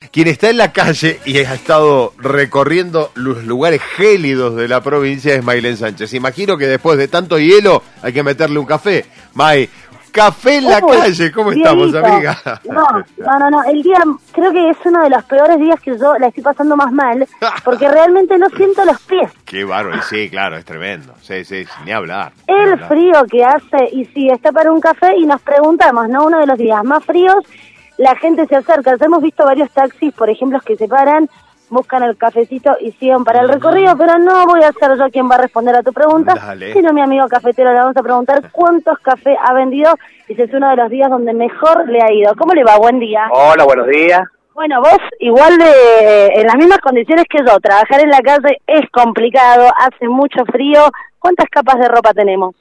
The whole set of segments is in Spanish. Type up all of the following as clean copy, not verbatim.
Quien está en la calle y ha estado recorriendo los lugares gélidos de la provincia es Maylén Sánchez. Imagino que después de tanto hielo hay que meterle un café. May, café en la calle, ¿cómo estamos, amiga? No, el día creo que es uno de los peores días que yo la estoy pasando más mal, porque realmente no siento los pies. Qué bárbaro, sí, claro, es tremendo. Sí, ni hablar. El frío que hace, y sí, está para un café y nos preguntamos, ¿no? Uno de los días más fríos, la gente se acerca. Hemos visto varios taxis, por ejemplo, que se paran, buscan el cafecito y siguen para el recorrido, pero no voy a ser yo quien va a responder a tu pregunta, sino mi amigo cafetero. Le vamos a preguntar cuántos cafés ha vendido y si es uno de los días donde mejor le ha ido. ¿Cómo le va? Buen día. Hola, buenos días. Bueno, vos igual en las mismas condiciones que yo, trabajar en la calle es complicado, hace mucho frío. ¿Cuántas capas de ropa tenemos?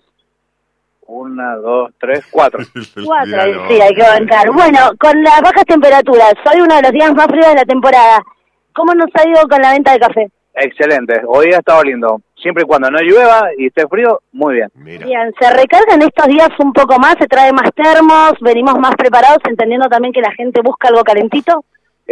1, 2, 3, 4. 4, sí, hay que bancar. Bueno, con las bajas temperaturas, hoy uno de los días más fríos de la temporada. ¿Cómo nos ha ido con la venta de café? Excelente, hoy ha estado lindo. Siempre y cuando no llueva y esté frío, muy bien. Bien, se recargan estos días un poco más, se trae más termos, venimos más preparados, entendiendo también que la gente busca algo calentito.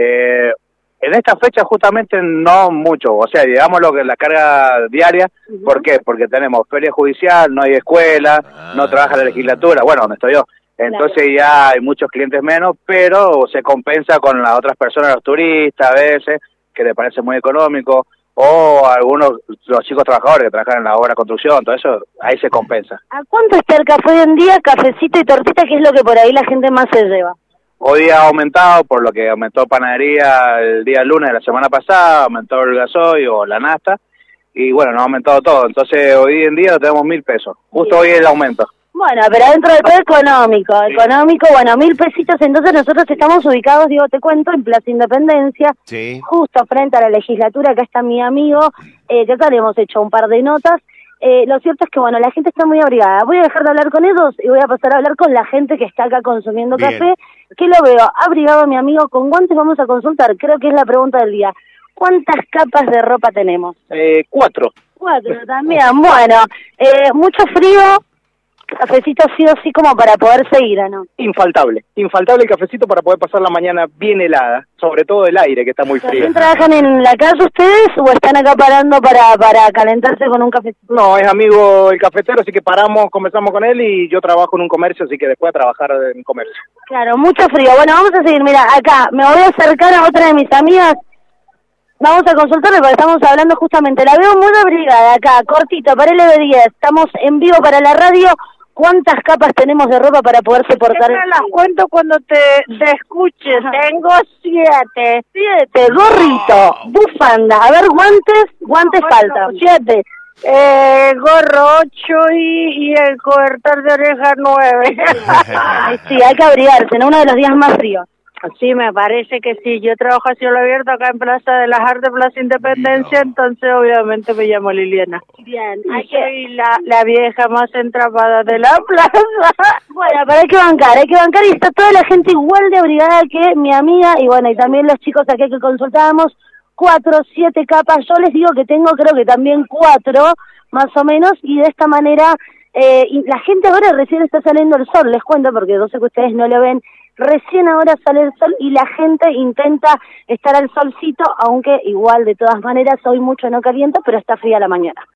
En esta fecha justamente no mucho, o sea, digamos lo que la carga diaria. ¿Por qué? Porque tenemos feria judicial, no hay escuela, no trabaja la legislatura, bueno, donde estoy yo. Entonces ya hay muchos clientes menos, pero se compensa con las otras personas, los turistas a veces, que les parece muy económico, o algunos, los chicos trabajadores que trabajan en la obra de construcción, todo eso, ahí se compensa. ¿A cuánto está el café hoy en día, cafecito y tortita, que es lo que por ahí la gente más se lleva? Hoy día ha aumentado, por lo que aumentó panadería el día lunes de la semana pasada, aumentó el gasoil o la nafta, y bueno, nos ha aumentado todo. Entonces hoy en día lo tenemos 1.000 pesos, justo hoy es el aumento. Bueno, pero dentro del todo económico, bueno, 1.000 pesitos. Entonces nosotros estamos ubicados, te cuento, en Plaza Independencia, justo frente a la legislatura. Acá está mi amigo, que ya le hemos hecho un par de notas. Lo cierto es que, bueno, la gente está muy abrigada. Voy a dejar de hablar con ellos y voy a pasar a hablar con la gente que está acá consumiendo café, que lo veo abrigado, mi amigo, con guantes. Vamos a consultar, creo que es la pregunta del día. ¿Cuántas capas de ropa tenemos? 4. 4 también, bueno, mucho frío. Cafecito sí o sí como para poder seguir, ¿no? Infaltable el cafecito para poder pasar la mañana bien helada, sobre todo el aire que está muy frío. ¿También trabajan en la calle ustedes o están acá parando para calentarse con un cafecito? No, es amigo el cafetero, así que conversamos con él y yo trabajo en un comercio, así que después a trabajar en comercio. Claro, mucho frío. Bueno, vamos a seguir, mira, acá me voy a acercar a otra de mis amigas. Vamos a consultarle porque estamos hablando justamente. La veo muy abrigada acá, cortito, para el EB10. Estamos en vivo para la radio. ¿Cuántas capas tenemos de ropa para poder soportar? Yo te las cuento cuando te escuches. Tengo 7. 7, gorrito, bufanda. A ver, guantes faltan. 7. Gorro 8 y el cobertor de oreja 9. Sí, hay que abrigarse, ¿no? Uno de los días más fríos. Sí, me parece que sí. Yo trabajo a cielo abierto acá en Plaza de las Artes, Plaza Independencia, entonces obviamente me llamo Liliana. Bien. Y soy la vieja más entrapada de la plaza. Bueno, pero hay que bancar y está toda la gente igual de abrigada que mi amiga y bueno, y también los chicos aquí que consultábamos, 4, 7 capas. Yo les digo que tengo creo que también 4 más o menos y de esta manera y la gente ahora recién está saliendo el sol, les cuento porque yo sé que ustedes no lo ven. Recién ahora sale el sol y la gente intenta estar al solcito, aunque igual de todas maneras hoy mucho no calienta, pero está fría la mañana.